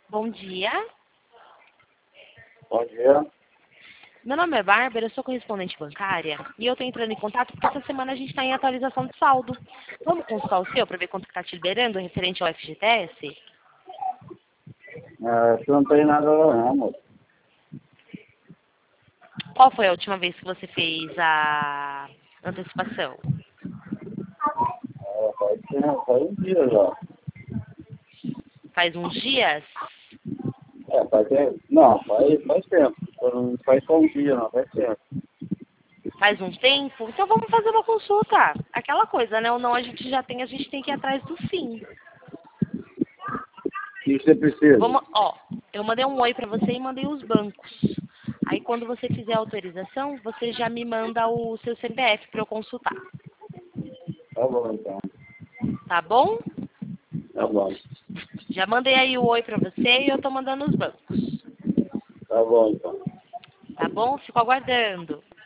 Bom dia. Bom dia. Meu nome é Bárbara, eu sou correspondente bancária e eu estou entrando em contato porque essa semana a gente está em atualização de saldo. Vamos consultar o seu para ver quanto está te liberando referente ao FGTS? Você não tem nada lá não, moço. Qual foi a última vez que você fez a antecipação? Faz um dia já. Faz uns dias? Faz tempo. Não, faz tempo. Não faz só um dia, não, faz tempo. Faz um tempo? Então vamos fazer uma consulta. Aquela coisa, né? O não a gente já tem, a gente tem que ir atrás do sim. O que você precisa? Vamos, ó, eu mandei um oi para você e mandei os bancos. Aí quando você fizer a autorização, você já me manda o seu CPF para eu consultar. Tá bom, então. Tá bom? Tá bom. Já mandei aí o oi para você e eu tô mandando os bancos. Tá bom, então. Tá bom? Fico aguardando.